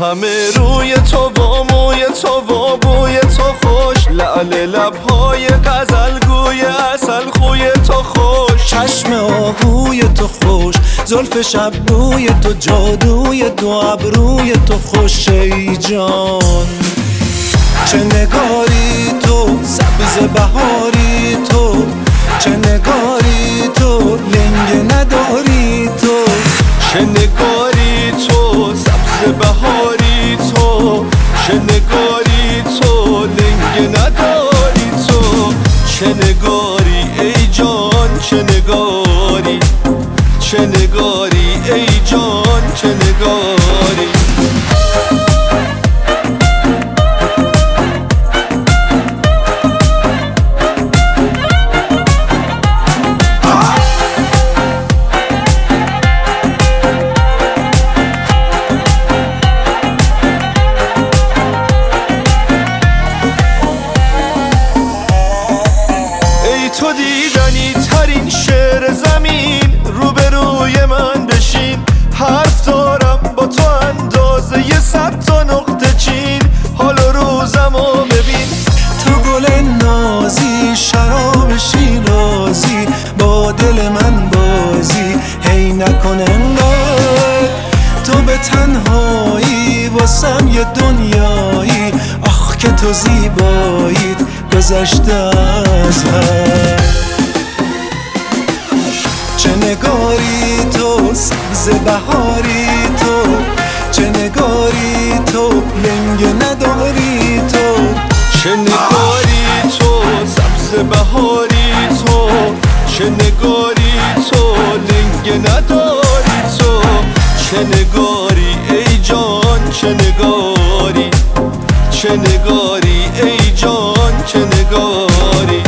همه روی تو و موی تو و بوی تو خوش، لعل لبهای غزلگوی اصل خوی تو خوش، چشم آهوی تو خوش، زلف شبروی تو، جادوی دو ابروی تو خوش ای جان. چه نگاری تو سبز بهاری تو، چه نگاری تو لنگ نداری تو، چه نگاری تو سبز بهاری تو، چه نگاری تو لنگ نداری تو، چه نگاری ای جان چه نگاری، چه نگاری ای جان چه نگاری. تو دیدنی ترین شعر زمین، روبروی من بشین، حرف دارم با تو اندازه 100 تا نقطه چین، حال و روزمو ببین. تو گل نازی شراب شیرازی، با دل من بازی هی نکن انگار، تو به تنهایی واسم یه دنیایی، آخ که تو زیبایید گذشته از حد. چه نگاری تو سبز بهاری تو، چه نگاری تو لنگ نداری تو، چه نگاری تو سبز بهاری تو، چه نگاری تو لنگ نداری تو، چه نگاری ای جان چه نگاری، چه نگاری ای جان چه نگاری.